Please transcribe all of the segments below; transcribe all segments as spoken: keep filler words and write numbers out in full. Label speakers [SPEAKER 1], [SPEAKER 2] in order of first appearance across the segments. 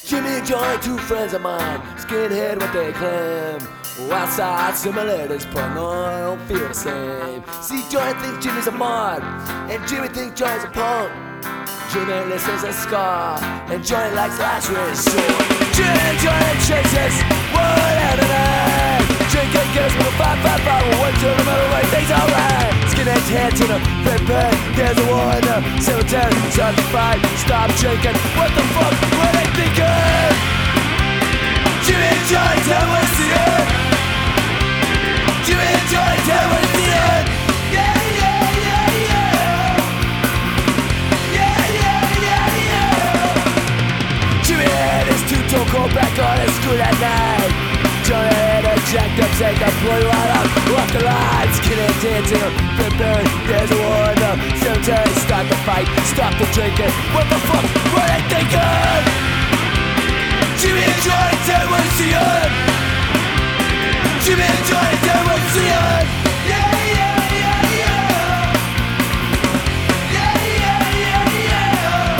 [SPEAKER 1] Jimmy and Joy, two friends of mine, skinhead what they claim. Outside similarities, but no, I don't feel the same. See, Joy thinks Jimmy's a mod, and Jimmy thinks Joy's a punk. Jimmy listens to ska, and Joy likes Lazarus. So Jimmy and Joy chases, whatever night. Drinking girls with a five five five, one to the middle, right, things alright. Skinhead's head to the red bed, there's a war in the cemetery. Time to fight, stop drinking. What the fuck were they thinking? Jimmy and Joy, tell me what's the end. Jimmy and Joy, tell me what's the end. Yeah, yeah, yeah, yeah. Yeah, yeah, yeah, yeah. Jimmy had his two-tone coat back on his school that night. Johnny had a jacked up, take a blow right up, walk the lines, skinhead dancing, flipping. There's a war in the cemetery. Start the fight, stop the drinking. What the fuck were they thinking? Jimmy and Joy, tell me what's the end. Jimmy and Joy, tell me what's the end. Yeah, yeah, yeah, yeah. Yeah, yeah, yeah, yeah.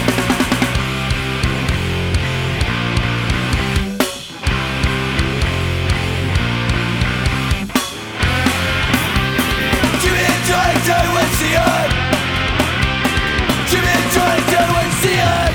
[SPEAKER 1] Jimmy and Joy, tell me what's the end. Jimmy and Joy, tell me what's the end.